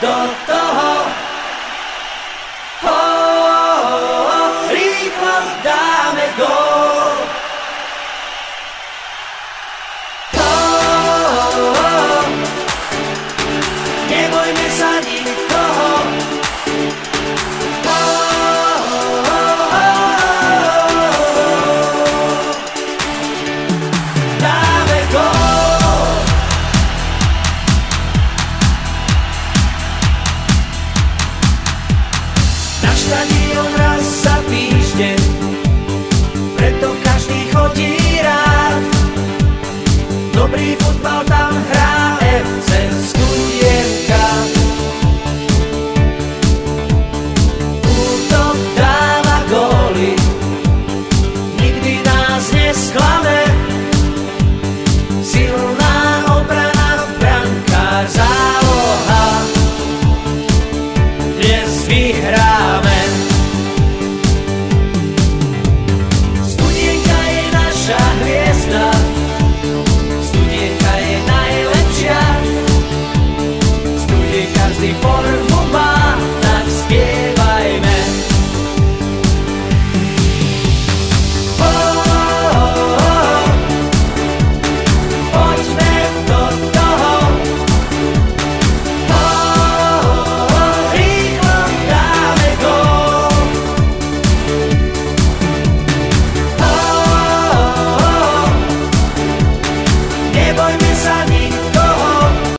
do toho. Rýchlo dáme gól. Nebojme sa nikoho. Dáme gól. Na štadión raz za týždeň, preto každý chodí rád. Dobrý futbal tam hrá FC Studia.